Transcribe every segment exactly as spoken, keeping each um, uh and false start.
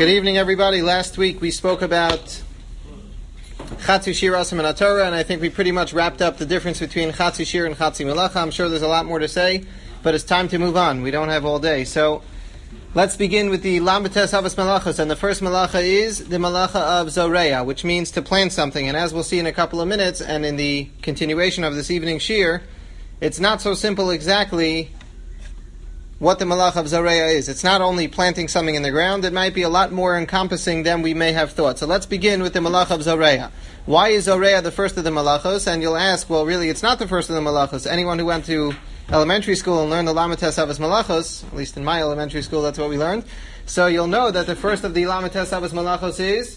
Good evening, everybody. Last week we spoke about Chatzi Shir Asam and Torah, and I think we pretty much wrapped up the difference between Chatzi Shir and Chatzi Melacha. I'm sure there's a lot more to say, but it's time to move on. We don't have all day. So let's begin with the Lambates Havas Melachos, and the first Melacha is the Melacha of Zoreya, which means to plant something. And as we'll see in a couple of minutes, and in the continuation of this evening Shir, it's not so simple exactly what the Malach of Zoreya is. It's not only planting something in the ground, it might be a lot more encompassing than we may have thought. So let's begin with the Malach of Zoreya. Why is Zoreya the first of the Malachos? And you'll ask, well, really, it's not the first of the Malachos. Anyone who went to elementary school and learned the Lamates Havas Malachos, at least in my elementary school, that's what we learned. So you'll know that the first of the Lamates Havas Malachos is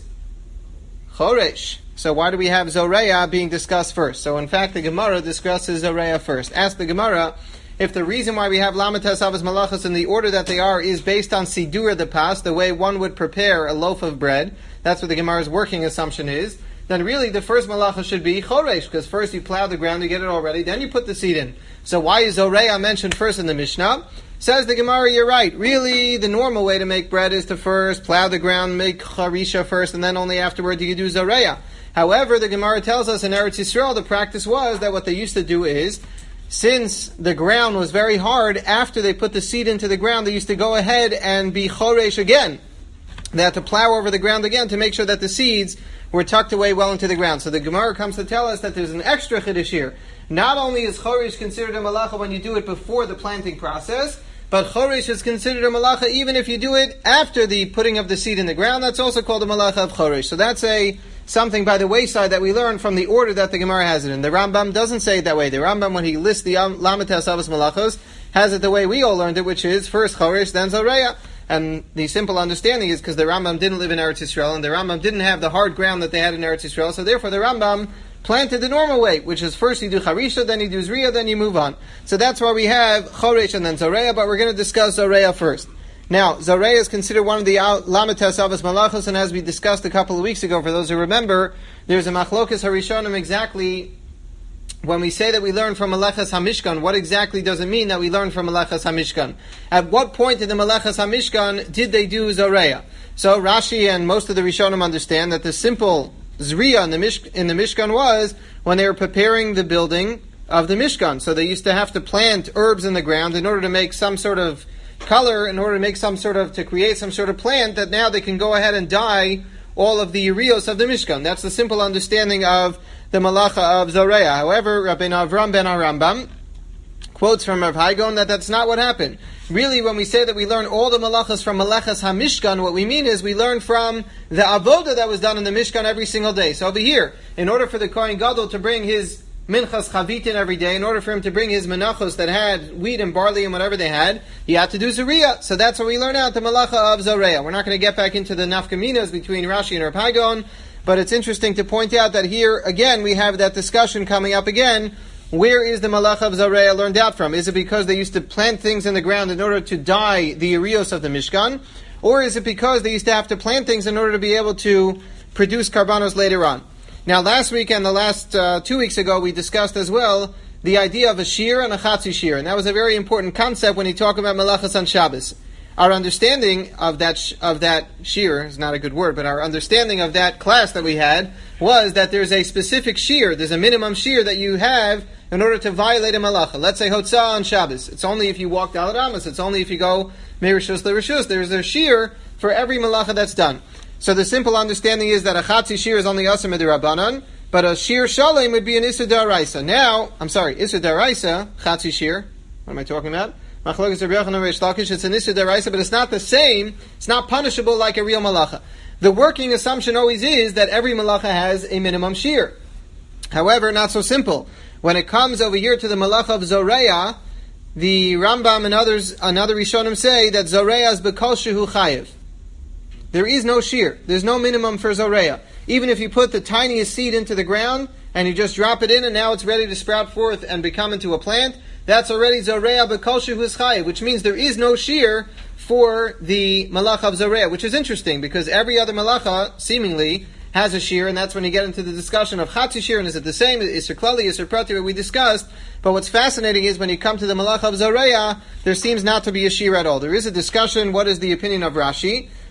Choresh. So why do we have Zoreya being discussed first? So in fact, the Gemara discusses Zoreya first. Ask the Gemara, if the reason why we have Lamates Havas Malachos in the order that they are is based on Sidur the Pas, the way one would prepare a loaf of bread, that's what the Gemara's working assumption is, then really the first Malacha should be Choresh, because first you plow the ground, you get it all ready, then you put the seed in. So why is Zoreya mentioned first in the Mishnah? Says the Gemara, you're right. Really, the normal way to make bread is to first plow the ground, make Charisha first, and then only afterward do you do Zoreya. However, the Gemara tells us in Eretz Yisrael, the practice was that what they used to do is, since the ground was very hard, after they put the seed into the ground, they used to go ahead and be choresh again. They had to plow over the ground again to make sure that the seeds were tucked away well into the ground. So the Gemara comes to tell us that there's an extra chiddush here. Not only is choresh considered a malacha when you do it before the planting process, but choresh is considered a malacha even if you do it after the putting of the seed in the ground. That's also called a malacha of choresh. So that's a something by the wayside that we learn from the order that the Gemara has it in. The Rambam doesn't say it that way. The Rambam, when he lists the Lamates Havas Malachos, has it the way we all learned it, which is first Choresh, then Zoreya. And the simple understanding is because the Rambam didn't live in Eretz Yisrael, and the Rambam didn't have the hard ground that they had in Eretz Yisrael, so therefore the Rambam planted the normal way, which is first you do Charisha, then you do Zriya, then you move on. So that's why we have Choresh and then Zoreya, but we're going to discuss Zoreya first. Now, Zoreya is considered one of the Lamates Havas Malachos, and as we discussed a couple of weeks ago, for those who remember, there's a Machlokas Harishonim exactly when we say that we learn from Melechas HaMishkan. What exactly does it mean that we learn from Melechas HaMishkan? At what point in the Melechas HaMishkan did they do Zoreya? So Rashi and most of the Rishonim understand that the simple Zriya in the, Mish- in the Mishkan was when they were preparing the building of the Mishkan. So they used to have to plant herbs in the ground in order to make some sort of color, in order to make some sort of, to create some sort of plant that now they can go ahead and dye all of the urios of the Mishkan. That's the simple understanding of the Malacha of Zoreya. However, Rabbeinu Avram ben Arambam quotes from Rav Haigon that that's not what happened. Really, when we say that we learn all the Malachas from Melechas HaMishkan, what we mean is we learn from the Avodah that was done in the Mishkan every single day. So over here, in order for the Kohen Gadol to bring his Minchas Chavitin every day, in order for him to bring his menachos that had wheat and barley and whatever they had, he had to do Zoreya. So that's what we learn out, the Malacha of Zoreya. We're not going to get back into the nafkaminas between Rashi and Rav Haigon, but it's interesting to point out that here, again, we have that discussion coming up again. Where is the Malacha of Zoreya learned out from? Is it because they used to plant things in the ground in order to dye the urios of the Mishkan? Or is it because they used to have to plant things in order to be able to produce karbanos later on? Now, last week and the last uh, two weeks ago, we discussed as well the idea of a shir and a chatzi shir, and that was a very important concept when you talk about melachas on Shabbos. Our understanding of that sh- of that shir is not a good word, but our understanding of that class that we had was that there's a specific shir, there's a minimum shir that you have in order to violate a malacha. Let's say hotzah on Shabbos. It's only if you walk Daled Amos. It's only if you go merishus lerishus. There's a shir for every malacha that's done. So the simple understanding is that a chatzi shir is only asur midirabanan, but a shir shalem would be an isur daraisa. Now, I'm sorry, isur daraisa, chatzi shir. What am I talking about? Machlokas Rabbi Yochanan Reish Lakish. It's an isur daraisa, but it's not the same. It's not punishable like a real malacha. The working assumption always is that every malacha has a minimum shir. However, not so simple. When it comes over here to the malacha of Zoreya, the Rambam and others, another Rishonim say that Zoreya is bekol shehu chayev. There is no shear. There's no minimum for Zoreya. Even if you put the tiniest seed into the ground and you just drop it in and now it's ready to sprout forth and become into a plant, that's already Zoreya b'kol shehu chayev, which means there is no shear for the malacha of Zoreya, which is interesting because every other malacha, seemingly, has a shear, and that's when you get into the discussion of chatzi shear, and is it the same? Is it klali? Is it prati? What we discussed. But what's fascinating is when you come to the malacha of Zoreya, there seems not to be a shear at all. There is a discussion. What is the opinion of Rashi?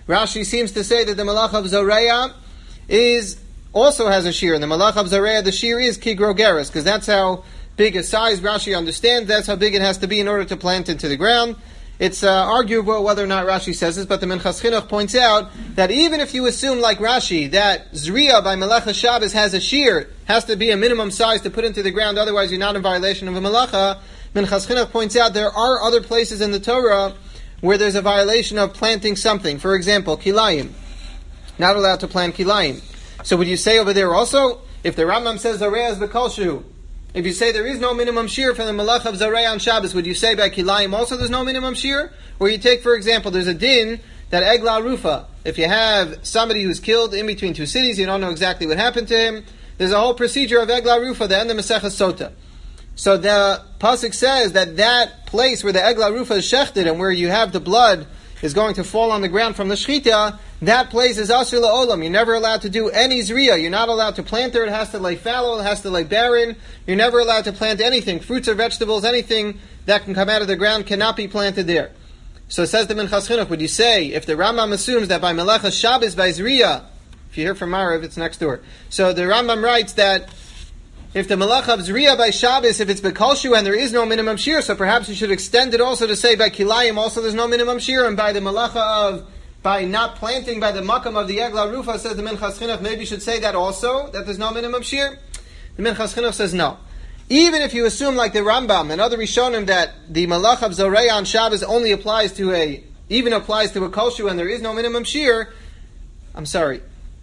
Rashi seems to say that the Malacha of Zoreya is also has a shear, and the Malacha of Zoreya, the shear is Kigrogeres, because that's how big a size Rashi understands, that's how big it has to be in order to plant into the ground. It's uh, arguable whether or not Rashi says this, but the Minchas Chinuch points out that even if you assume, like Rashi, that Zriya by Melacha Shabbos has a shear, has to be a minimum size to put into the ground, otherwise you're not in violation of a Melacha, Minchas Chinuch points out there are other places in the Torah where there's a violation of planting something. For example, Kilayim. Not allowed to plant Kilayim. So would you say over there also, if the Rambam says Zarei is B'kolshu, if you say there is no minimum shear for the Malach of Zarei on Shabbos, would you say by Kilayim also there's no minimum shear? Or you take, for example, there's a din that Egla Rufa, if you have somebody who's killed in between two cities, you don't know exactly what happened to him, there's a whole procedure of Egla Rufa, the end of Maseches Sota. So the Pasuk says that that place where the Egla Rufa is shechted and where you have the blood is going to fall on the ground from the Shechita, that place is Asur La'olam. You're never allowed to do any Zriya. You're not allowed to plant there. It has to lay fallow. It has to lay barren. You're never allowed to plant anything. Fruits or vegetables, anything that can come out of the ground cannot be planted there. So it says the Minchas Chinuch, would you say, if the Rambam assumes that by Melecha Shabbos, by Zriya, if you hear from Marav, it's next door. So the Rambam writes that if the Melacha of Zriya by Shabbos, if it's Bekalshu and there is no minimum shear, so perhaps you should extend it also to say by Kilayim also there's no minimum shear, and by the Melacha of, by not planting by the Makam of the Egla Rufa, says the Minchas Chinuch, maybe you should say that also, that there's no minimum shear. The Minchas Chinuch says no. Even if you assume like the Rambam and other Rishonim that the Melacha of Zoreya on Shabbos only applies to a, even applies to a Kalshu and there is no minimum shear, I'm sorry.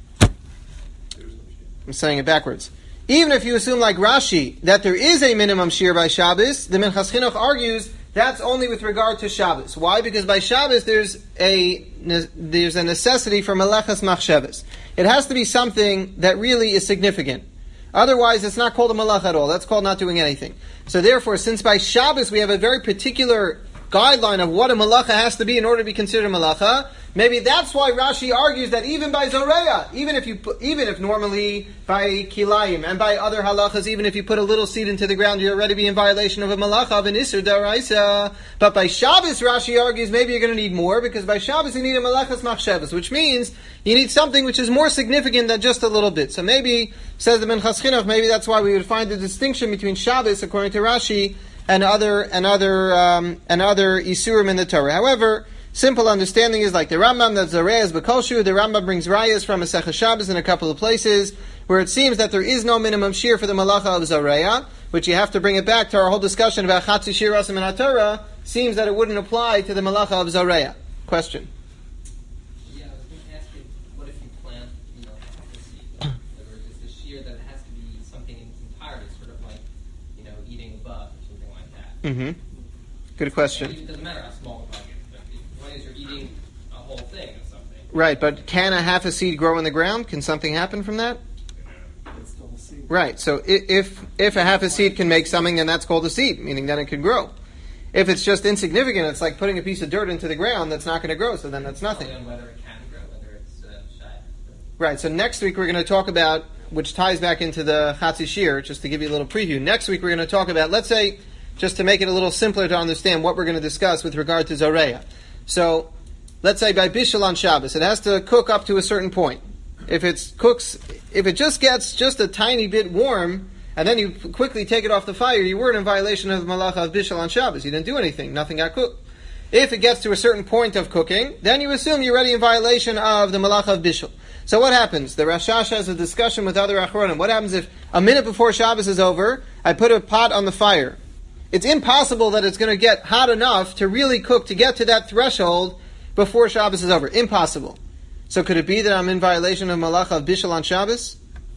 I'm saying it backwards. Even if you assume like Rashi that there is a minimum shear by Shabbos, the Minchas Chinuch argues that's only with regard to Shabbos. Why? Because by Shabbos there's a there's a necessity for Melechas Machshavos. It has to be something that really is significant. Otherwise, it's not called a Melech at all. That's called not doing anything. So therefore, since by Shabbos we have a very particular guideline of what a Melacha has to be in order to be considered a Melacha, maybe that's why Rashi argues that even by Zoreya, even if you put, even if normally by Kilayim and by other halachas, even if you put a little seed into the ground, you're already be in violation of a Melacha of an Isur Daraisa. But by Shabbos, Rashi argues maybe you're going to need more, because by Shabbos you need a Melechas Machshavos, which means you need something which is more significant than just a little bit. So maybe, says the Minchas Chinuch, maybe that's why we would find the distinction between Shabbos, according to Rashi, and other and other um, and other isurim in the Torah. However, simple understanding is like the Rambam that Zarei is B'kolshu. The Rambam brings rayas from Masechah Shabbos in a couple of places where it seems that there is no minimum shear for the Malacha of Zareya, which you have to bring it back to our whole discussion about Chatzi Shir Rasim and HaTorah. Seems that it wouldn't apply to the Malacha of Zareya. Question. Yeah, I was going to ask you, what if you plant, you know, half the seed? Or is the shear that it has to be something in its entirety, sort of like, you know, eating a bug or something like that? Mm-hmm. Good question. It doesn't matter how small the bug is, but the point is you're eating a whole thing of something. Right, but can a half a seed grow in the ground? Can something happen from that? It's still a seed. Right, so i- if if a half a seed can make something, then that's called a seed, meaning that it could grow. If it's just insignificant, it's like putting a piece of dirt into the ground that's not going to grow, so then that's nothing. On whether it can grow, whether it's uh, shy. Right, so next week we're going to talk about, which ties back into the Chatzi Shir, just to give you a little preview. Next week we're going to talk about, let's say, just to make it a little simpler to understand what we're going to discuss with regard to Zoreya. So, let's say by Bishul on Shabbos, it has to cook up to a certain point. If it cooks, if it just gets just a tiny bit warm, and then you quickly take it off the fire, you weren't in violation of the Malacha of Bishul on Shabbos. You didn't do anything. Nothing got cooked. If it gets to a certain point of cooking, then you assume you're already in violation of the Malacha of Bishul. So what happens? The Rashash has a discussion with other Achronim. What happens if a minute before Shabbos is over, I put a pot on the fire? It's impossible that it's going to get hot enough to really cook, to get to that threshold before Shabbos is over. Impossible. So could it be that I'm in violation of Malacha of Bishul on Shabbos?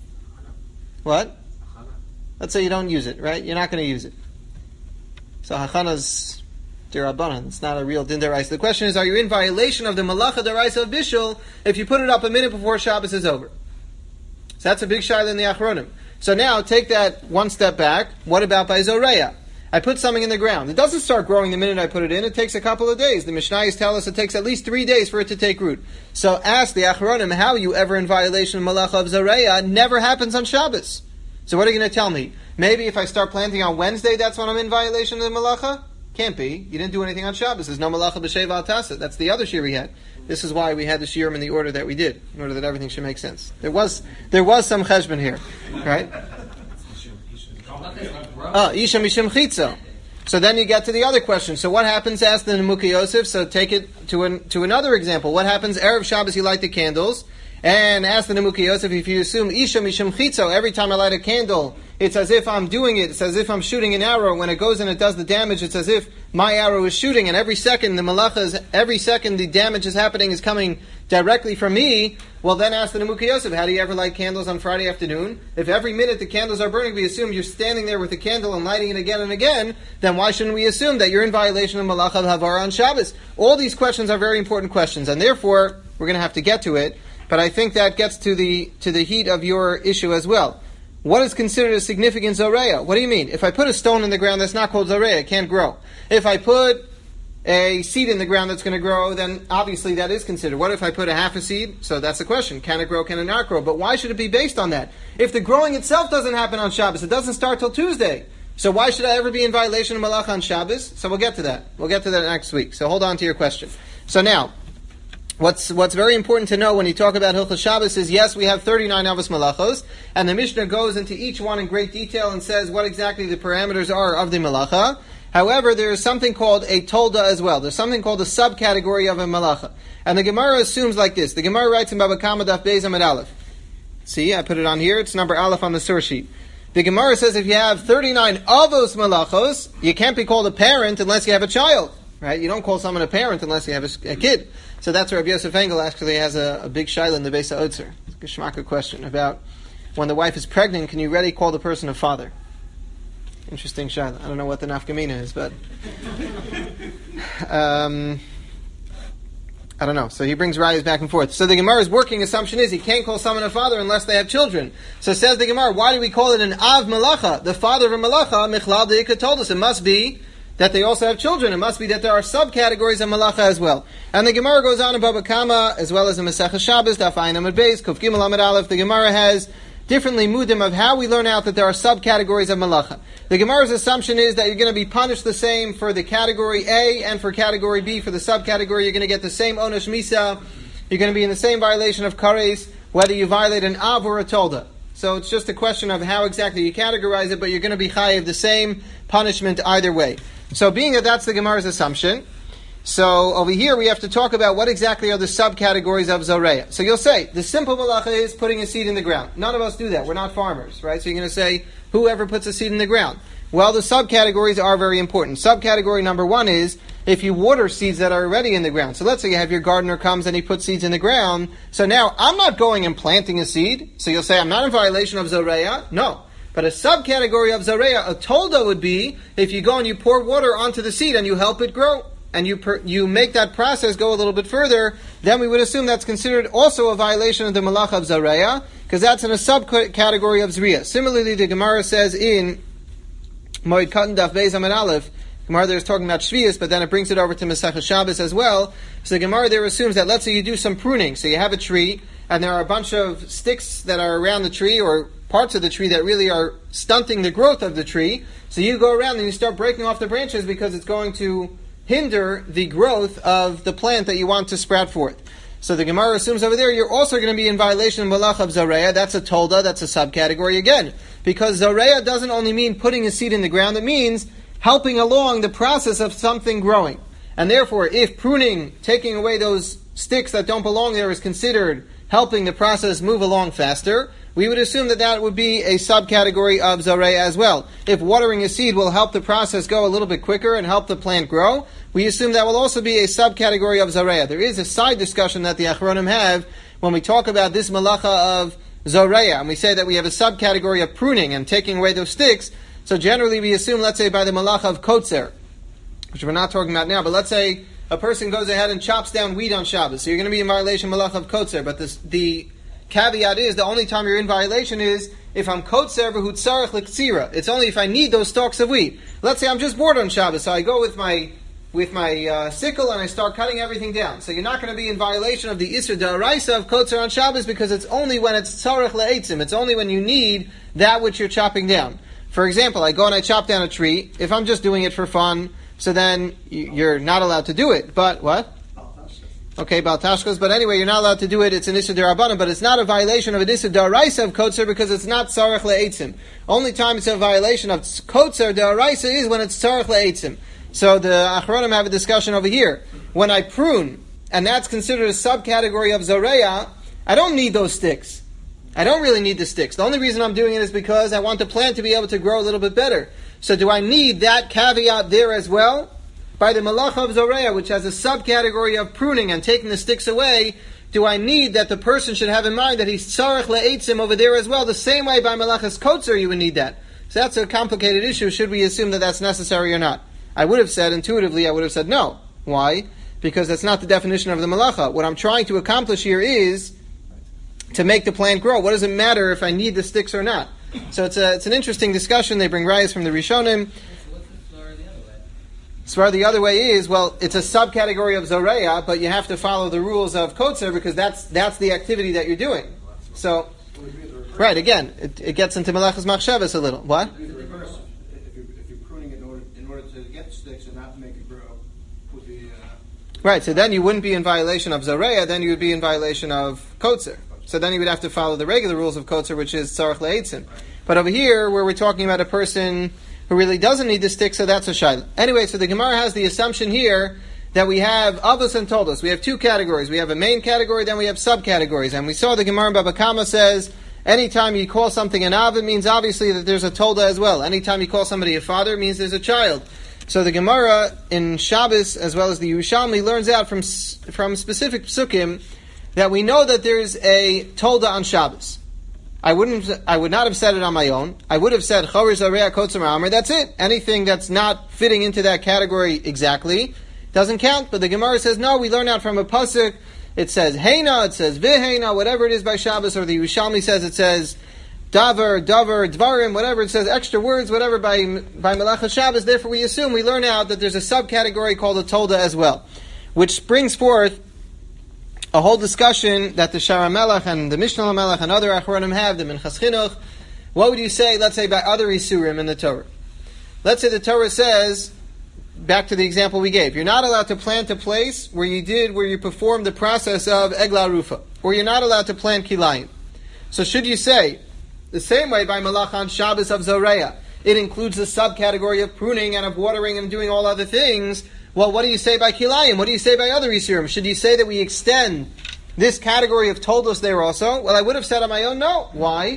What? Let's say you don't use it, right? You're not going to use it. So Hachana's Dirabanan. It's not a real Din Deraisa. The question is, are you in violation of the Malacha Deraisa of Bishul if you put it up a minute before Shabbos is over? So that's a big shayla in the Achronim. So now, take that one step back. What about by Zoreya? I put something in the ground. It doesn't start growing the minute I put it in. It takes a couple of days. The Mishnayos tell us it takes at least three days for it to take root. So ask the Achronim, how are you ever in violation of Malacha of Zoreya? Never happens on Shabbos. So what are you going to tell me? Maybe if I start planting on Wednesday, that's when I'm in violation of the Malacha? Can't be. You didn't do anything on Shabbos. There's no Malacha b'Sheva al Tasa. That's the other shir we had. This is why we had the shiurim in the order that we did, in order that everything should make sense. There was there was some cheshbon here, right? Oh, Isha Mishim Chitza. So then you get to the other question. So what happens? Ask the Nemuka Yosef. So take it to an, to another example. What happens? Erev Shabbos, you light the candles. And ask the Nemuka Yosef, if you assume Isha Mishim Chitzo, every time I light a candle, it's as if I'm doing it. It's as if I'm shooting an arrow. When it goes and it does the damage, it's as if my arrow is shooting. And every second, the malacha is, every second the damage is happening is coming directly from me. Well, then ask the Nemuka Yosef, how do you ever light candles on Friday afternoon? If every minute the candles are burning, we assume you're standing there with the candle and lighting it again and again, then why shouldn't we assume that you're in violation of malacha of havara on Shabbos? All these questions are very important questions, and therefore, we're going to have to get to it. But I think that gets to the to the heat of your issue as well. What is considered a significant zoreya? What do you mean? If I put a stone in the ground, that's not called zoreya. It can't grow. If I put a seed in the ground that's going to grow, then obviously that is considered. What if I put a half a seed? So that's the question. Can it grow? Can it not grow? But why should it be based on that? If the growing itself doesn't happen on Shabbos, it doesn't start till Tuesday. So why should I ever be in violation of malacha on Shabbos? So we'll get to that. We'll get to that next week. So hold on to your question. So now, What's what's very important to know when you talk about Hilchos Shabbos is, yes, we have thirty-nine Avos Malachos, and the Mishnah goes into each one in great detail and says what exactly the parameters are of the Malacha. However, there is something called a Tolda as well. There's something called a subcategory of a Malacha. And the Gemara assumes like this. The Gemara writes in Baba Kama Daf Beis Amud Aleph. See, I put it on here. It's number Aleph on the source sheet. The Gemara says if you have thirty-nine Avos Malachos, you can't be called a parent unless you have a child. Right? You don't call someone a parent unless you have a, a kid. So that's where Rabbi Yosef Engel actually has a, a big shaila in the Beis HaOtzer. It's a Geshmaka question about when the wife is pregnant, can you really call the person a father? Interesting shaila. I don't know what the nafkamina is, but um, I don't know. So he brings rayas back and forth. So the Gemara's working assumption is he can't call someone a father unless they have children. So says the Gemara, why do we call it an Av Malacha? The father of a Malacha, Michlal Deika told us it must be that they also have children. It must be that there are subcategories of malacha as well. And the Gemara goes on in Baba Kama, as well as in Masechah Shabbos, Daf Ayin Amud Beis, Kuf Gimel Amud Aleph. The Gemara has different limudim of how we learn out that there are subcategories of malacha. The Gemara's assumption is that you're going to be punished the same for the category A and for category B. For the subcategory, you're going to get the same onesh misa. You're going to be in the same violation of kares, whether you violate an av or a tolda. So it's just a question of how exactly you categorize it, but you're going to be chayiv the same punishment either way. So being that that's the Gemara's assumption, so over here we have to talk about what exactly are the subcategories of Zoreya. So you'll say, the simple malacha is putting a seed in the ground. None of us do that. We're not farmers, right? So you're going to say, whoever puts a seed in the ground. Well, the subcategories are very important. Subcategory number one is if you water seeds that are already in the ground. So let's say you have your gardener comes and he puts seeds in the ground. So now I'm not going and planting a seed. So you'll say, I'm not in violation of Zoreya. No. But a subcategory of Zareya, a tolda would be if you go and you pour water onto the seed and you help it grow, and you per, you make that process go a little bit further, then we would assume that's considered also a violation of the malacha of Zareya, because that's in a subcategory of Zriya. Similarly, the Gemara says in Moed Katan Daf Beis Amud Aleph, Gemara there is talking about Shvius, but then it brings it over to Masechah Shabbos as well. So the Gemara there assumes that let's say you do some pruning, so you have a tree, and there are a bunch of sticks that are around the tree, or parts of the tree that really are stunting the growth of the tree. So you go around and you start breaking off the branches because it's going to hinder the growth of the plant that you want to sprout forth. So the Gemara assumes over there you're also going to be in violation of Malach of Zareya. That's a tolda, that's a subcategory again. Because Zareya doesn't only mean putting a seed in the ground, it means helping along the process of something growing. And therefore, if pruning, taking away those sticks that don't belong there is considered helping the process move along faster, we would assume that that would be a subcategory of Zareya as well. If watering a seed will help the process go a little bit quicker and help the plant grow, we assume that will also be a subcategory of Zareya. There is a side discussion that the Achronim have when we talk about this malacha of Zareya, and we say that we have a subcategory of pruning and taking away those sticks. So generally we assume, let's say, by the malacha of Kotzer, which we're not talking about now, but let's say a person goes ahead and chops down weed on Shabbos. So you're going to be in violation of malacha of Kotzer, but this, the caveat is the only time you're in violation is if I'm kotzer v'hu tzarech l'ktzira. It's only if I need those stalks of wheat. Let's say I'm just bored on Shabbos, so I go with my with my uh, sickle and I start cutting everything down. So you're not going to be in violation of the Isra Da'araisa of kotzer on Shabbos because it's only when it's tzarech le'etzim. It's only when you need that which you're chopping down. For example, I go and I chop down a tree. If I'm just doing it for fun, so then you're not allowed to do it. But what? Okay, Baltashkos, but anyway, you're not allowed to do it. It's an Issa D'Rabbanan, but it's not a violation of an Issa D'Oraisa of Kotzer because it's not Tzarech Le'etzim. Only time it's a violation of Kotzer D'Oraisa is when it's Tzarech Le'etzim. So the Achronim have a discussion over here. When I prune, and that's considered a subcategory of Zoreya, I don't need those sticks. I don't really need the sticks. The only reason I'm doing it is because I want the plant to be able to grow a little bit better. So do I need that caveat there as well? By the Malacha of Zoreya, which has a subcategory of pruning and taking the sticks away, do I need that the person should have in mind that he's tzarech le'etzim over there as well? The same way by Malachas Kotzer you would need that. So that's a complicated issue. Should we assume that that's necessary or not? I would have said, intuitively, I would have said no. Why? Because that's not the definition of the Malacha. What I'm trying to accomplish here is to make the plant grow. What does it matter if I need the sticks or not? So it's a, it's an interesting discussion. They bring rayas from the Rishonim. Svar the other way is, well, it's a subcategory of Zoreya, but you have to follow the rules of Kotzer because that's that's the activity that you're doing. So, right, again, it, it gets into Melechas Machshavas a little. What? If you're, if you're pruning in order, in order to get sticks and not to make it grow, would be... Uh, right, so then you wouldn't be in violation of Zoreya, then you would be in violation of Kotzer. So then you would have to follow the regular rules of Kotzer, which is Tzarech Le'etzim. But over here, where we're talking about a person who really doesn't need the stick, so that's a shayla. Anyway, so the Gemara has the assumption here that we have avos and toldos. We have two categories. We have a main category, then we have subcategories. And we saw the Gemara in Baba Kama says, anytime you call something an av, it means obviously that there's a tolda as well. Anytime you call somebody a father, it means there's a child. So the Gemara in Shabbos, as well as the Yerushalmi, learns out from from specific psukim that we know that there's a tolda on Shabbos. I wouldn't. I would not have said it on my own. I would have said Chorish Zareya Kotzer Amr. That's it. Anything that's not fitting into that category exactly doesn't count. But the Gemara says no. We learn out from a pasuk. It says Heina. It says Viheina. Whatever it is by Shabbos, or the Yerushalmi says it says Davar, Davar, Dvarim. Whatever it says, extra words. Whatever by by Melachas Shabbos. Therefore, we assume we learn out that there's a subcategory called a Tolda as well, which brings forth a whole discussion that the Shara Melech and the Mishnah Melech and other Achronim have, the Minchas Chinuch. What would you say, let's say, by other Isurim in the Torah? Let's say the Torah says, back to the example we gave, you're not allowed to plant a place where you did, where you performed the process of Egla Rufa, or you're not allowed to plant Kilayim. So should you say, the same way by Malachan Shabbos of Zoreya, it includes the subcategory of pruning and of watering and doing all other things. Well, what do you say by Kilayim? What do you say by other Yisurim? Should you say that we extend this category of Toldos there also? Well, I would have said on my own, no. Why?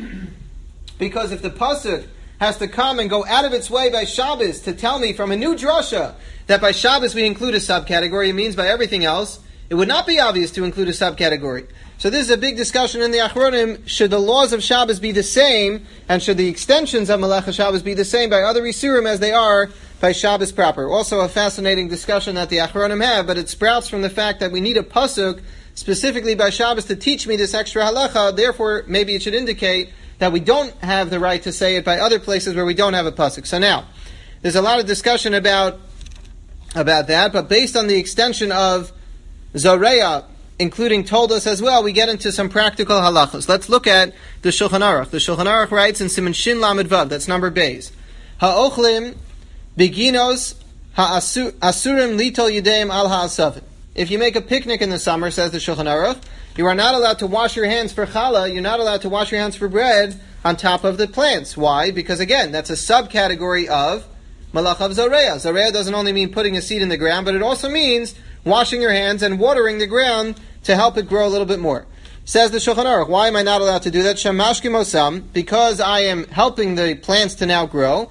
Because if the Pasuk has to come and go out of its way by Shabbos to tell me from a new drasha that by Shabbos we include a subcategory, it means by everything else, it would not be obvious to include a subcategory. So this is a big discussion in the Achronim. Should the laws of Shabbos be the same, and should the extensions of Melech Shabbos be the same by other Yisurim as they are by Shabbos proper? Also a fascinating discussion that the Achronim have, but it sprouts from the fact that we need a pasuk specifically by Shabbos to teach me this extra halacha. Therefore, maybe it should indicate that we don't have the right to say it by other places where we don't have a pasuk. So now, there's a lot of discussion about about that, but based on the extension of Zoreya, including Toldos as well, we get into some practical halachos. Let's look at the Shulchan Aruch. The Shulchan Aruch writes in Siman Shin Lamed Vav, that's number Beis, Ha'ochlim Beginos ha'asurim litol yudeim al ha'asavim. If you make a picnic in the summer, says the Shulchan Aruch, you are not allowed to wash your hands for challah, you're not allowed to wash your hands for bread on top of the plants. Why? Because again, that's a subcategory of Malach of Zoreya. Zoreya doesn't only mean putting a seed in the ground, but it also means washing your hands and watering the ground to help it grow a little bit more. Says the Shulchan Aruch, why am I not allowed to do that? Shemashki mosam, because I am helping the plants to now grow.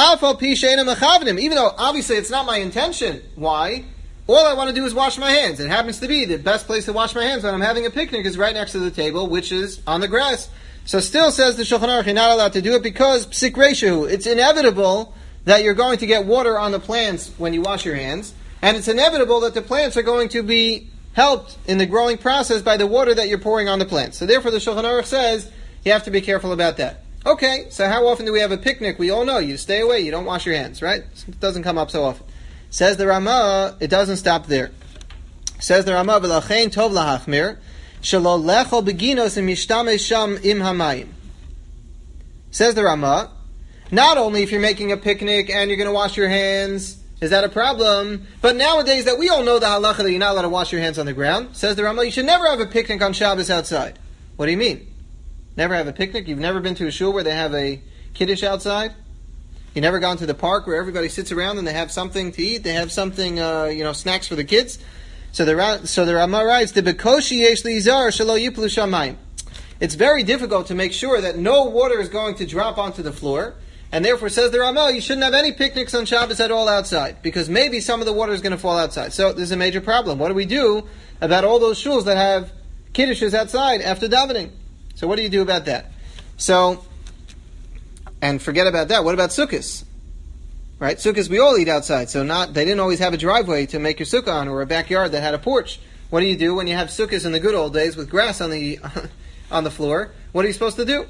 Even though obviously it's not my intention. Why? All I want to do is wash my hands. It happens to be the best place to wash my hands when I'm having a picnic is right next to the table, which is on the grass. So still says the Shulchan Aruch, you're not allowed to do it because psik reishu, it's inevitable that you're going to get water on the plants when you wash your hands, and it's inevitable that the plants are going to be helped in the growing process by the water that you're pouring on the plants. So therefore the Shulchan Aruch says you have to be careful about that. Okay, so how often do we have a picnic? We all know you stay away, you don't wash your hands, right? It doesn't come up so often. Says the Ramah, it doesn't stop there. Says the Ramah, v'lachein tov lahachmir, shelo lechol beginos im yishtamei sham im hamayim. Says the Ramah, not only if you're making a picnic and you're going to wash your hands Is that a problem? But nowadays that we all know the halacha that you're not allowed to wash your hands on the ground, says the Rama, you should never have a picnic on Shabbos outside. What do you mean? Never have a picnic? You've never been to a shul where they have a kiddush outside? You never gone to the park where everybody sits around and they have something to eat? They have something, uh, you know, snacks for the kids? So the so the Rama writes, "The bekoshi yesh lizar shelo yiplu shamayim." It's very difficult to make sure that no water is going to drop onto the floor, and therefore says the Rama, you shouldn't have any picnics on Shabbos at all outside, because maybe some of the water is going to fall outside. So this is a major problem. What do we do about all those shuls that have kiddushes outside after davening? So what do you do about that? So, and forget about that. What about sukkahs? Right, sukkahs we all eat outside, so not they didn't always have a driveway to make your sukkah on, or a backyard that had a porch. What do you do when you have sukkahs in the good old days with grass on the on the floor? What are you supposed to do?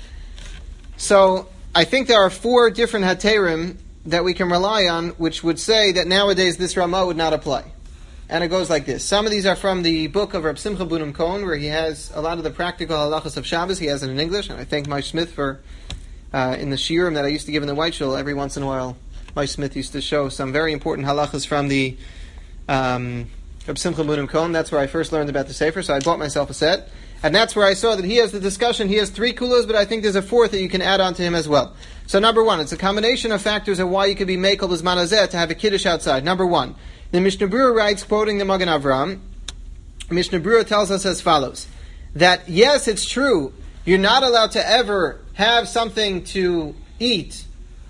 So I think there are four different haterim that we can rely on, which would say that nowadays this Ramah would not apply. And it goes like this. Some of these are from the book of Reb Simcha Bunim Cohen, where he has a lot of the practical halachas of Shabbos. He has it in English, and I thank Mike Smith for uh, in the shiurim that I used to give in the White Shul every once in a while. Mike Smith used to show some very important halachas from the um, Reb Simcha Bunim Cohen. That's where I first learned about the Sefer, so I bought myself a set. And that's where I saw that he has the discussion. He has three kulas, but I think there's a fourth that you can add on to him as well. So number one, it's a combination of factors of why you could be mekel b'zman hazeh to have a kiddush outside. Number one, the Mishnah Berurah writes, quoting the Magen Avraham, Mishnah Berurah tells us as follows, that yes, it's true, you're not allowed to ever have something to eat.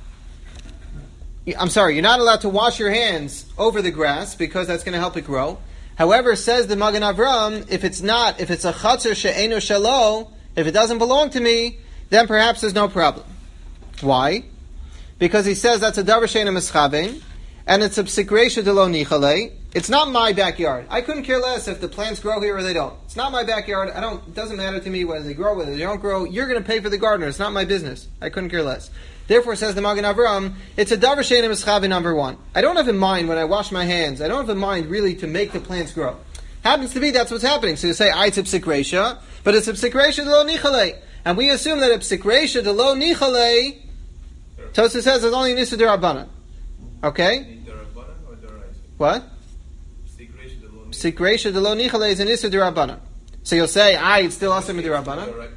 I'm sorry, you're not allowed to wash your hands over the grass because that's going to help it grow. However, says the Magen Avraham, if it's not, if it's a chatzar she'eino shelo, if it doesn't belong to me, then perhaps there's no problem. Why? Because he says that's a davar she'eino mischavein, and it's a psikreisha de lo nichale. It's not my backyard. I couldn't care less if the plants grow here or they don't. It's not my backyard. I don't. It doesn't matter to me whether they grow, whether they don't grow. You're going to pay for the gardener. It's not my business. I couldn't care less. Therefore, says the Magen Avraham, it's a davar she'eino mischavein number one. I don't have in mind when I wash my hands. I don't have in mind really to make the plants grow. Happens to be that's what's happening. So you say, I it's a psikreisha, but it's a psikreisha de lo nichale, and we assume that a psikreisha de lo nichale, Tosafos says it's only nisa d'Rabbanan. Okay. What? Psikreisha de lo nichale is an issa d'Rabbanan. So you'll say, I it's still asur d'Rabbanan.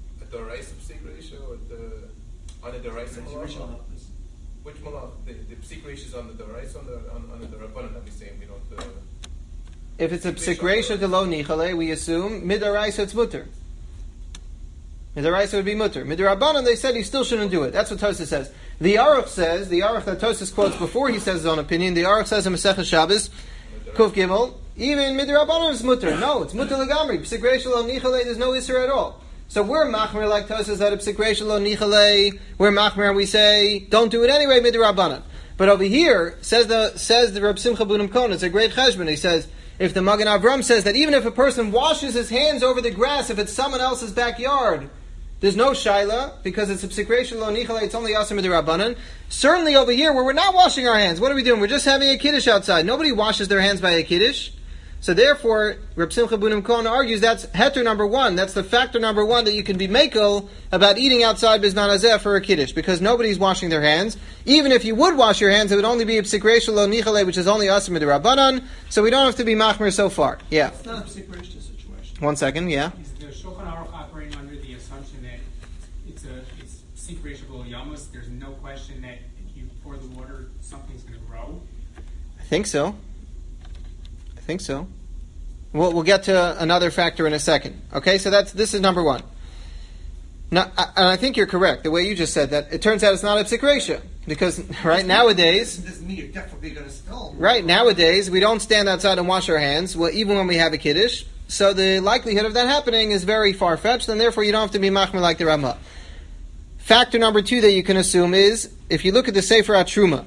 On the Daraisa Malach? Which Malach? The, the psikreisha is on the Daraisa, on the, on, on the Rabbanan that we say, we don't... Uh, if it's a psikreisha de lo nichale, we assume, midaraisa it's mutter. Midaraisa would be mutter. Midrabbanan, they said he still shouldn't do it. That's what Tosafos says. The Aruch says, the Aruch that Tosafos quotes before he says his own opinion, the Aruch says in Masechah Shabbos, Kuf Gimel, even midrabbanan is mutter. No, it's mutter legamri. Psikreisha lo nichale, there's no isser at all. So we're machmer like Tosafos that a psikreisha lo nichale. We're machmer and we say don't do it anyway midrabbanan. But over here says the says the Reb Simcha Bunim Cohen, it's a great cheshbon. He says if the Magen Avraham says that even if a person washes his hands over the grass, if it's someone else's backyard, there's no shaila because it's a psikreisha lo nichale. It's only asur midrabbanan. Certainly over here where we're not washing our hands, what are we doing? We're just having a kiddush outside. Nobody washes their hands by a kiddush. So therefore, Reb Simcha Bunim Cohen argues that's heter number one. That's the factor number one that you can be mekel about eating outside b'zman hazeh for a kiddush, because nobody's washing their hands. Even if you would wash your hands, it would only be a psikreisha lo nichale, which is only asur midrabbanan. So we don't have to be machmer so far. Yeah. It's not a psikreisha situation. One second. Yeah. Is the Shulchan Aruch operating under the assumption that it's a it's psikreisha lo yamus? There's no question that if you pour the water, something's going to grow. I think so. I think so. We'll, we'll get to another factor in a second. Okay, so that's this is number one. Now, I, and I think you're correct, the way you just said that. It turns out it's not a psikreisha, because right nowadays... This doesn't mean you're definitely going to spill. Right, nowadays, we don't stand outside and wash our hands, well, even when we have a kiddush, so the likelihood of that happening is very far-fetched, and therefore you don't have to be machmer like the Ramah. Factor number two that you can assume is, if you look at the Sefer HaTruma,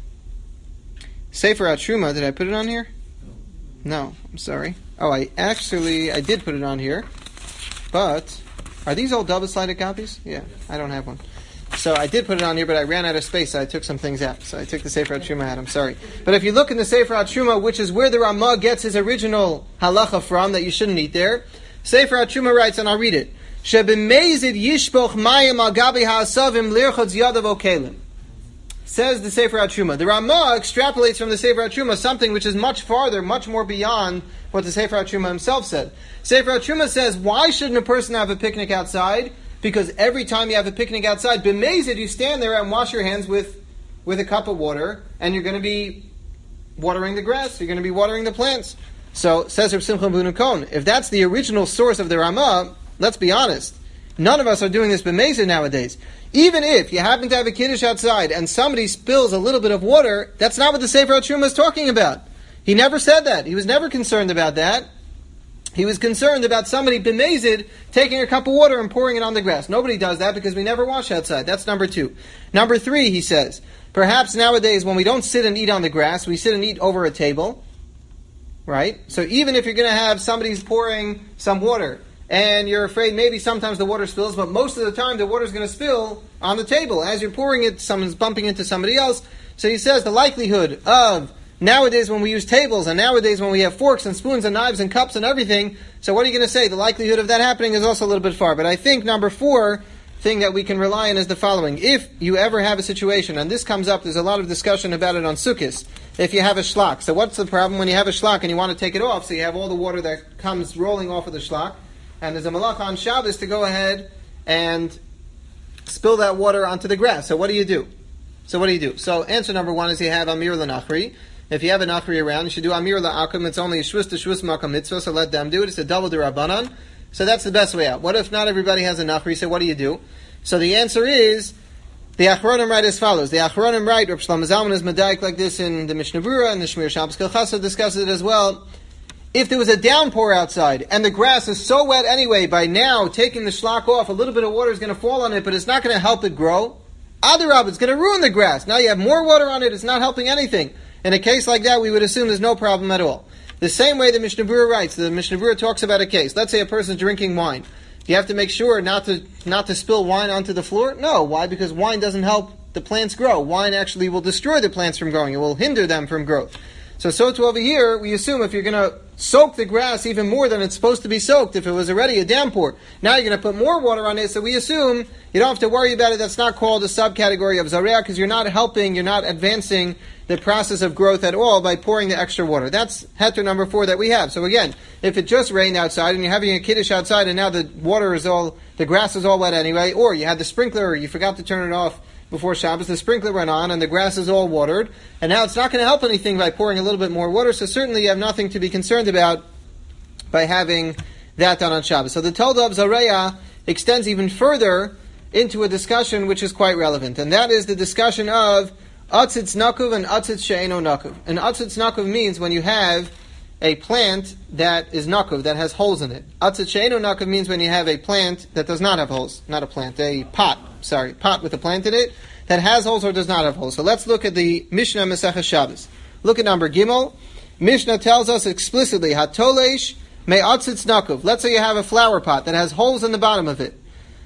Sefer HaTruma, did I put it on here? No, I'm sorry. Oh, I actually, I did put it on here, but are these all double-sided copies? Yeah, I don't have one. So I did put it on here, but I ran out of space, so I took some things out. So I took the Sefer HaTruma out, I'm sorry. But if you look in the Sefer HaTruma, which is where the Ramah gets his original halacha from, that you shouldn't eat there, Sefer HaTruma writes, and I'll read it, Shebemezid yishpoch mayim al gabi ha'asavim lirchotz yadav okelim. says the Sefer HaTruma. The Ramah extrapolates from the Sefer HaTruma something which is much farther, much more beyond what the Sefer HaTruma himself said. Sefer HaTruma says, why shouldn't a person have a picnic outside? Because every time you have a picnic outside, b'mezid, you stand there and wash your hands with, with a cup of water, and you're going to be watering the grass, you're going to be watering the plants. So, says Reb Simcha ben Ukon, if that's the original source of the Ramah, let's be honest, none of us are doing this b'mezid nowadays. Even if you happen to have a kiddush outside and somebody spills a little bit of water, that's not what the Sefer HaTruma is talking about. He never said that. He was never concerned about that. He was concerned about somebody b'mezid taking a cup of water and pouring it on the grass. Nobody does that because we never wash outside. That's number two. Number three, he says, perhaps nowadays when we don't sit and eat on the grass, we sit and eat over a table, right? So even if you're going to have somebody's pouring some water, and you're afraid maybe sometimes the water spills, but most of the time the water's going to spill on the table. As you're pouring it, someone's bumping into somebody else. So he says the likelihood of nowadays when we use tables, and nowadays when we have forks and spoons and knives and cups and everything, so what are you going to say? The likelihood of that happening is also a little bit far. But I think number four thing that we can rely on is the following. If you ever have a situation, and this comes up, there's a lot of discussion about it on Sukkot, if you have a shlak. So what's the problem when you have a shlak and you want to take it off? So you have all the water that comes rolling off of the shlak, and there's a malacha on Shabbos to go ahead and spill that water onto the grass. So what do you do? So what do you do? So answer number one is you have Amir L'Nachri. If you have a Nachri around, you should do Amir L'Akum. It's only a Shvus to Shvus Makam Mitzvah, so let them do it. It's a double D'Rabbanan. So that's the best way out. What if not everybody has a Nachri? So what do you do? So the answer is, the Achronim write as follows. The Achronim write, Reb Shlomo Zalman is medayik like this in the Mishnah Berurah, and the Shmir Shabbos Kol discusses it as well. If there was a downpour outside, and the grass is so wet anyway, by now, taking the shlak off, a little bit of water is going to fall on it, but it's not going to help it grow. Adarab, it's going to ruin the grass. Now you have more water on it, it's not helping anything. In a case like that, we would assume there's no problem at all. The same way the Mishnah Berurah writes, the Mishnah Berurah talks about a case. Let's say a person's drinking wine. Do you have to make sure not to not to spill wine onto the floor? No. Why? Because wine doesn't help the plants grow. Wine actually will destroy the plants from growing. It will hinder them from growth. So, so too over here, we assume if you're going to soak the grass even more than it's supposed to be soaked, if it was already a downpour, now you're going to put more water on it, so we assume you don't have to worry about it. That's not called a subcategory of Zareah, because you're not helping, you're not advancing the process of growth at all by pouring the extra water. That's heter number four that we have. So again, if it just rained outside and you're having a kiddush outside and now the water is all, the grass is all wet anyway, or you had the sprinkler, or you forgot to turn it off before Shabbos, the sprinkler went on and the grass is all watered, and now it's not going to help anything by pouring a little bit more water, so certainly you have nothing to be concerned about by having that done on Shabbos. So the Tolda of Zareah extends even further into a discussion which is quite relevant, and that is the discussion of Atzitz Nakuv and Atzitz She'eno Nakuv. And Atzitz Nakuv means when you have a plant that is Nakuv, that has holes in it. Atzitz She'eno Nakuv means when you have a plant that does not have holes. Not a plant, a pot. Sorry, pot with a plant in it that has holes or does not have holes. So let's look at the Mishnah Masechah Shabbos. Look at number Gimel. Mishnah tells us explicitly, Hatolesh me'atzitz nakuv. Let's say you have a flower pot that has holes in the bottom of it,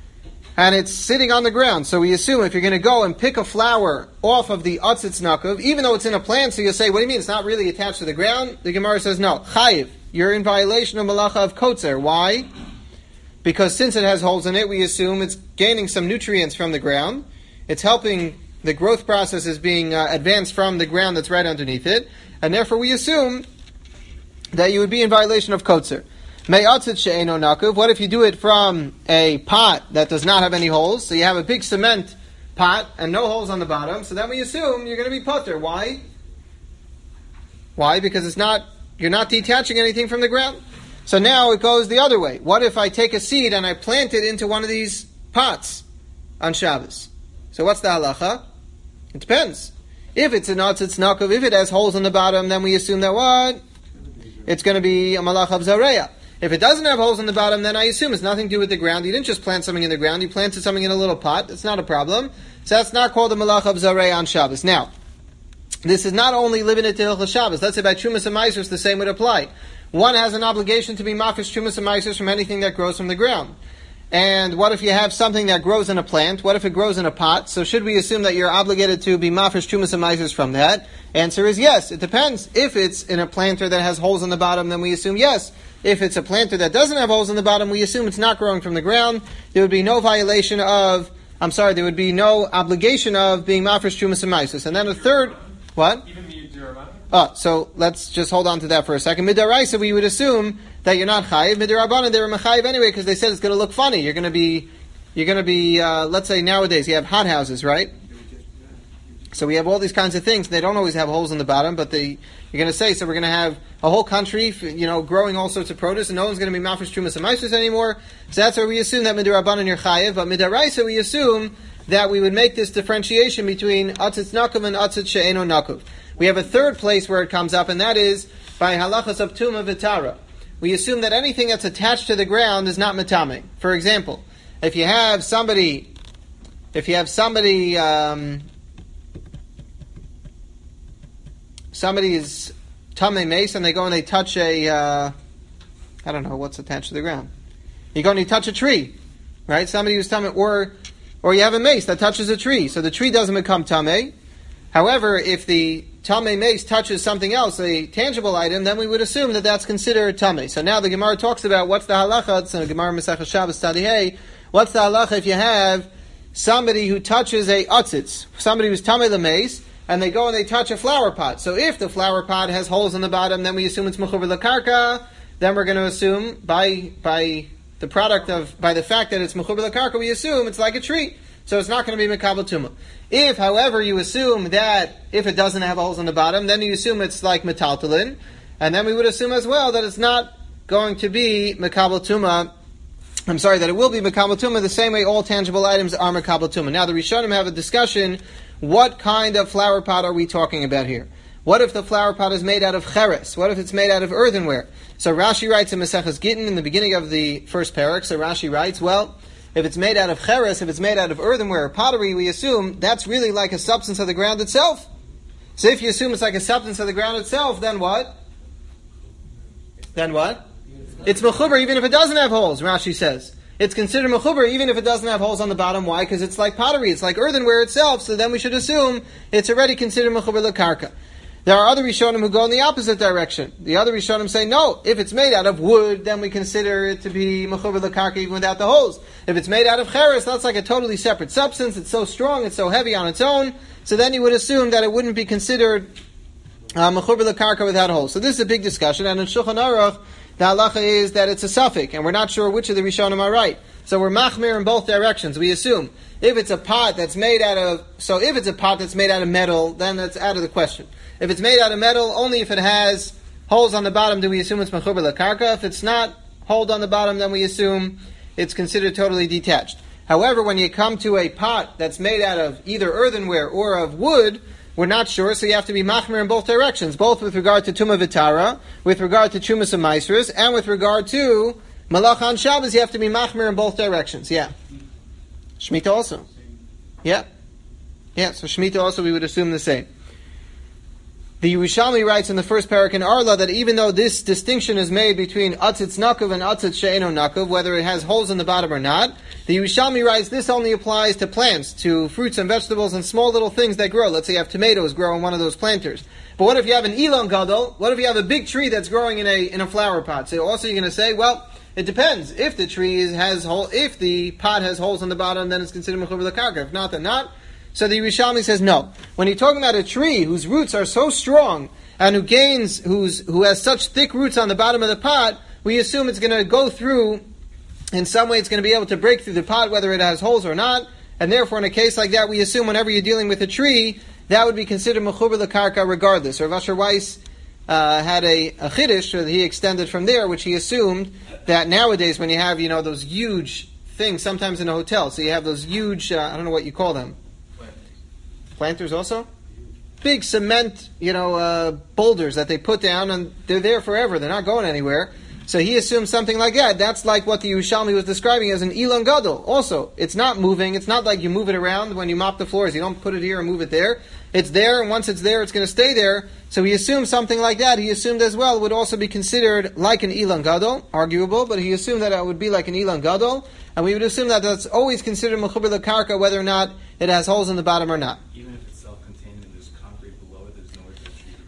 and it's sitting on the ground. So we assume if you're going to go and pick a flower off of the atzitz nakuv, even though it's in a plant, so you'll say, what do you mean? It's not really attached to the ground? The Gemara says, no. Chayiv. You're in violation of malacha of kotzer. Why? Because since it has holes in it, we assume it's gaining some nutrients from the ground. It's helping, the growth process is being uh, advanced from the ground that's right underneath it. And therefore we assume that you would be in violation of kotzer. Me'atzit she'eno nakuv. What if you do it from a pot that does not have any holes? So you have a big cement pot and no holes on the bottom. So then we assume you're going to be putter. Why? Why? Because it's not, you're not detaching anything from the ground. So now it goes the other way. What if I take a seed and I plant it into one of these pots on Shabbos? So what's the halacha? It depends. If it's an atzitz nakuv, if it has holes in the bottom, then we assume that what? It's going to be a malach of zareya. If it doesn't have holes in the bottom, then I assume it's nothing to do with the ground. You didn't just plant something in the ground, you planted something in a little pot. That's not a problem. So that's not called a malach of zareya on Shabbos. Now, this is not only limited to Hilchos Shabbos. Let's say by Trumas and Maasros, the same would apply. One has an obligation to be mafish Trumas and Maasros from anything that grows from the ground. And what if you have something that grows in a plant? What if it grows in a pot? So should we assume that you're obligated to be mafish Trumas and Maasros from that? Answer is yes. It depends. If it's in a planter that has holes in the bottom, then we assume yes. If it's a planter that doesn't have holes in the bottom, we assume it's not growing from the ground. There would be no violation of I'm sorry, there would be no obligation of being mafresh trumas and maisus. And then a third, what? Even the Midirabanan? Oh, so let's just hold on to that for a second. Midaraisa, we would assume that you're not chayiv. Midirabanan, they were mechayiv anyway because they said it's going to look funny. You're going to be, you're going to be, uh, let's say nowadays you have hot houses, right? So we have all these kinds of things. They don't always have holes in the bottom, but they, you're going to say, so we're going to have a whole country, you know, growing all sorts of produce, and no one's going to be mafresh trumas and maisus anymore. So that's where we assume that midirabanan you're chayiv. But midaraisa, we assume that we would make this differentiation between atzitz nakuv and atzitz she'eno nakuv. We have a third place where it comes up, and that is by halachas of tuma v'tara. We assume that anything that's attached to the ground is not metame. For example, if you have somebody, if you have somebody, um, somebody is tamei mace, and they go and they touch a, uh, I don't know what's attached to the ground. You go and you touch a tree, right? Somebody who's tamei, or or you have a mace that touches a tree, so the tree doesn't become tamei. However, if the tamei mace touches something else, a tangible item, then we would assume that that's considered tamei. So now the Gemara talks about what's the halacha. It's in the Gemara Masechah Shabbos Tadihei. What's the halacha if you have somebody who touches a atzitz, somebody who's tamei the mace, and they go and they touch a flower pot. So if the flower pot has holes in the bottom, then we assume it's mechuber l'karka. Then we're going to assume by by the product of by the fact that it's mechuber l'karka, we assume it's like a tree. So it's not going to be mekabel tuma. If, however, you assume that if it doesn't have holes in the bottom, then you assume it's like metaltalin, and then we would assume as well that it's not going to be mekabel tuma. I'm sorry, that it will be mekabel tuma the same way all tangible items are mekabel tuma. Now the Rishonim have a discussion. What kind of flower pot are we talking about here? What if the flower pot is made out of cheres? What if it's made out of earthenware? So Rashi writes in Maseches Gittin in the beginning of the first parak. So Rashi writes, well, if it's made out of cheres, if it's made out of earthenware or pottery, we assume that's really like a substance of the ground itself. So if you assume it's like a substance of the ground itself, then what? Then what? It's mechuber even if it doesn't have holes, Rashi says. It's considered mechuber even if it doesn't have holes on the bottom. Why? Because it's like pottery. It's like earthenware itself. So then we should assume it's already considered mechuber l'karka. There are other Rishonim who go in the opposite direction. The other Rishonim say, no, if it's made out of wood, then we consider it to be mechuber l'karka even without the holes. If it's made out of cheres, that's like a totally separate substance. It's so strong, it's so heavy on its own. So then you would assume that it wouldn't be considered uh, mechuber l'karka without holes. So this is a big discussion. And in Shulchan Aruch, the halacha is that it's a suffix, and we're not sure which of the Rishonim are right. So we're machmir in both directions. We assume if it's a pot that's made out of, so if it's a pot that's made out of metal, then that's out of the question. If it's made out of metal, only if it has holes on the bottom do we assume it's mechuber l'karka. If it's not holed on the bottom, then we assume it's considered totally detached. However, when you come to a pot that's made out of either earthenware or of wood, we're not sure, so you have to be machmir in both directions, both with regard to Tumah V'Tara, with regard to Chumas and Maisros, and with regard to Malacha and Shabbos, you have to be machmir in both directions. Yeah. Shemitah also. Yeah. Yeah, so Shemitah also we would assume the same. The Yerushalmi writes in the first parak in Arla that even though this distinction is made between atzitz nakuv and atzitz she'eno nakuv, whether it has holes in the bottom or not, the Yerushalmi writes this only applies to plants, to fruits and vegetables and small little things that grow. Let's say you have tomatoes grow in one of those planters. But what if you have an Elon Gadol? What if you have a big tree that's growing in a in a flower pot? So also you're going to say, well, it depends. If the tree is, has hole, if the pot has holes on the bottom, then it's considered mechuber l'karka. If not, then not. So the Yerushalmi says no. When you're talking about a tree whose roots are so strong and who gains, who's who has such thick roots on the bottom of the pot, we assume it's going to go through. In some way, it's going to be able to break through the pot, whether it has holes or not. And therefore, in a case like that, we assume whenever you're dealing with a tree, that would be considered mechuber l'karka regardless. Rav Asher Weiss uh, had a, a chiddush that he extended from there, which he assumed that nowadays, when you have, you know, those huge things, sometimes in a hotel, so you have those huge, uh, I don't know what you call them. Planters also? Big cement, you know, uh, boulders that they put down, and they're there forever. They're not going anywhere. So he assumes something like that. That's like what the Yerushalmi was describing as an Elon Gadol. Also, it's not moving. It's not like you move it around when you mop the floors. You don't put it here and move it there. It's there, and once it's there, it's going to stay there. So he assumed something like that. He assumed as well would also be considered like an Elon Gadol, arguable, but he assumed that it would be like an Elon Gadol, and we would assume that that's always considered mechuber l'karka, whether or not it has holes in the bottom or not. Even if it's self-contained and there's concrete below it, there's nowhere to treat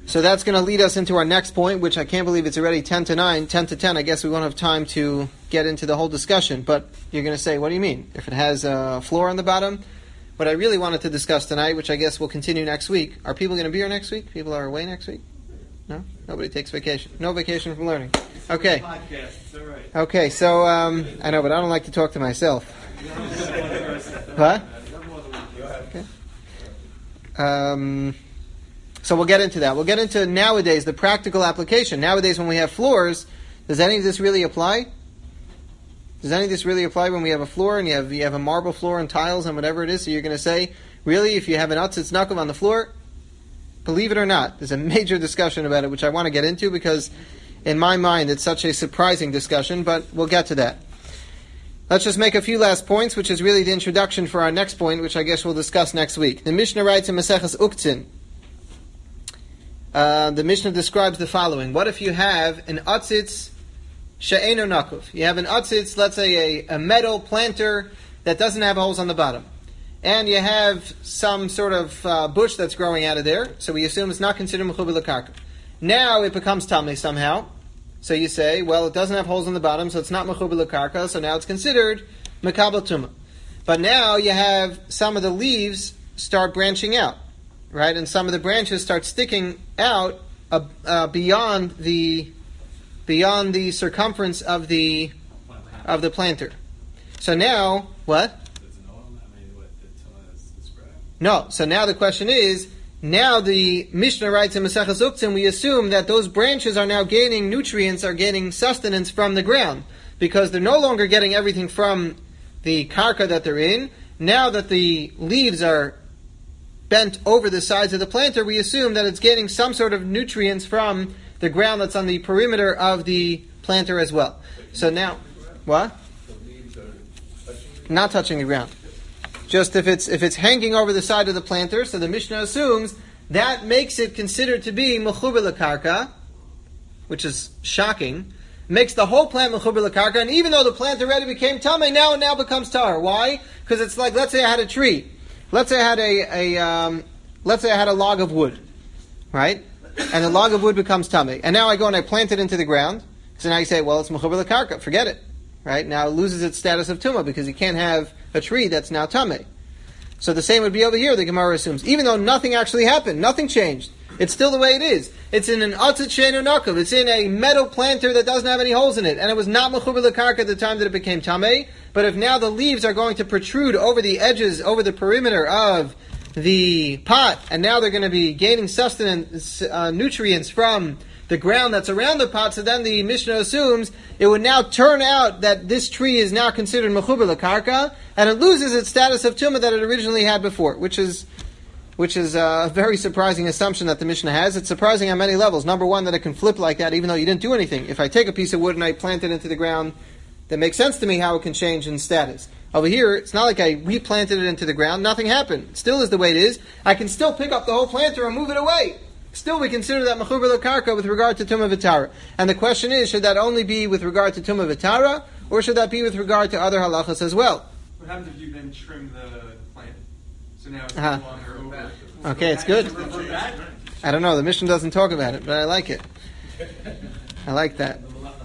So that's going to lead us into our next point, which I can't believe it's already ten to nine, ten to ten. I guess we won't have time to get into the whole discussion. But you're going to say, what do you mean? If it has a floor on the bottom? What I really wanted to discuss tonight, which I guess we'll continue next week, are people going to be here next week? People are away next week? No? Nobody takes vacation. No vacation from learning. Okay. Okay, so, um, I know, but I don't like to talk to myself. What? Okay. Um... So we'll get into that. We'll get into nowadays the practical application. Nowadays when we have floors, does any of this really apply? Does any of this really apply when we have a floor and you have you have a marble floor and tiles and whatever it is? So you're going to say, really, if you have an atzitz nakov on the floor, believe it or not, there's a major discussion about it which I want to get into because in my mind it's such a surprising discussion, but we'll get to that. Let's just make a few last points, which is really the introduction for our next point, which I guess we'll discuss next week. The Mishnah writes in Maseches Uktzin, Uh, the Mishnah describes the following. What if you have an atzitz she'eino nakov? You have an atzitz, let's say a, a metal planter that doesn't have holes on the bottom. And you have some sort of uh, bush that's growing out of there, so we assume it's not considered mechuber l'karka. Now it becomes tamei somehow. So you say, well, it doesn't have holes on the bottom, so it's not mechuber l'karka, so now it's considered mekabel tumah. But now you have some of the leaves start branching out. Right, and some of the branches start sticking out uh, uh, beyond the beyond the circumference of the of the planter. So now, what? No. So now the question is: now the Mishnah writes in Maseches Uktzin, we assume that those branches are now gaining nutrients, are gaining sustenance from the ground because they're no longer getting everything from the karka that they're in. Now that the leaves are bent over the sides of the planter, we assume that it's getting some sort of nutrients from the ground that's on the perimeter of the planter as well. So now, what? The leaves are touching Not touching the ground. Just if it's if it's hanging over the side of the planter, so the Mishnah assumes that makes it considered to be mechuber l'karka, which is shocking. Makes the whole plant mechuber l'karka, and even though the plant already became tamei, now it now becomes tar. Why? Because it's like, let's say I had a tree. Let's say I had a, a um, let's say I had a log of wood, right? And the log of wood becomes tamei, and now I go and I plant it into the ground. So now you say, well, it's mechuber l'karka. Forget it, right? Now it loses its status of tumah because you can't have a tree that's now tamei. So the same would be over here. The Gemara assumes, even though nothing actually happened, nothing changed. It's still the way it is. It's in an atzitz she'eino nakov. It's in a metal planter that doesn't have any holes in it, and it was not mechuber l'karka at the time that it became tamei. But if now the leaves are going to protrude over the edges, over the perimeter of the pot, and now they're going to be gaining sustenance, uh, nutrients from the ground that's around the pot, so then the Mishnah assumes it would now turn out that this tree is now considered mechuber l'karka, and it loses its status of tumah that it originally had before, which is which is a very surprising assumption that the Mishnah has. It's surprising on many levels. Number one, that it can flip like that even though you didn't do anything. If I take a piece of wood and I plant it into the ground, that makes sense to me how it can change in status. Over here, it's not like I replanted it into the ground. Nothing happened. It still is the way it is. I can still pick up the whole planter and move it away. Still, we consider that mechuber l'karka with regard to tumah v'tara. And the question is, should that only be with regard to tumah v'tara, or should that be with regard to other halachas as well? What happens if you then trim the plant? So now it's Uh-huh. no longer over. Okay, it's good. Back? I don't know. The Mishnah doesn't talk about it, but I like it. I like that.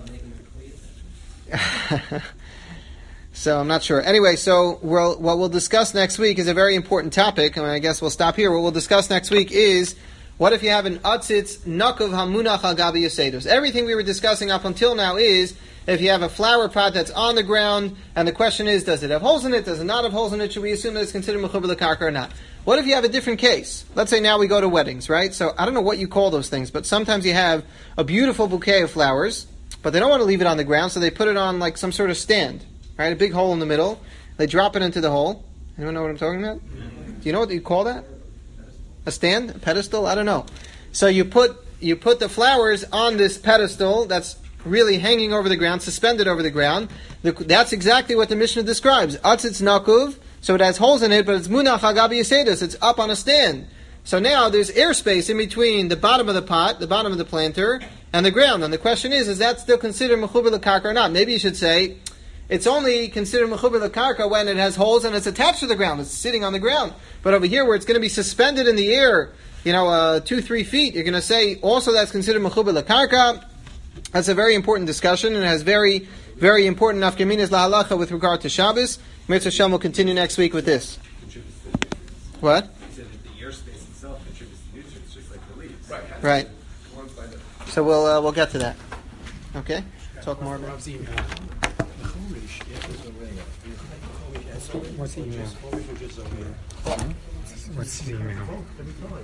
So I'm not sure. Anyway, so we'll, what we'll discuss next week is a very important topic, and I guess we'll stop here. What we'll discuss next week is, what if you have an atzitz nakov hamunach al gabi yasedos? Everything we were discussing up until now is, if you have a flower pot that's on the ground, and the question is, does it have holes in it? Does it not have holes in it? Should we assume that it's considered mechuber l'karka or not? What if you have a different case? Let's say now we go to weddings, right? So I don't know what you call those things, but sometimes you have a beautiful bouquet of flowers, but they don't want to leave it on the ground, so they put it on like some sort of stand, right? A big hole in the middle. They drop it into the hole. Anyone know what I'm talking about? Do you know what you call that? A stand? A pedestal? I don't know. So you put you put the flowers on this pedestal that's really hanging over the ground, suspended over the ground. The, that's exactly what the Mishnah describes. Atzitz nakuv, so it has holes in it, but it's munach agabi yasedus, it's up on a stand. So now there's airspace in between the bottom of the pot, the bottom of the planter, and the ground. And the question is, is that still considered mechuber l'karka or not? Maybe you should say, it's only considered mechuber l'karka when it has holes and it's attached to the ground. It's sitting on the ground. But over here, where it's going to be suspended in the air, you know, uh, two, three feet, you're going to say also that's considered mechuber l'karka. That's a very important discussion and has very, very important nafkaminas lahalacha with regard to Shabbos. Mitzvah Shem will continue next week with this. What? He said that the airspace itself contributes to nutrients, just like the leaves. Right. Right. One by the- So we'll uh, we'll get to that. Okay. Talk more about. What's the email? What's the email?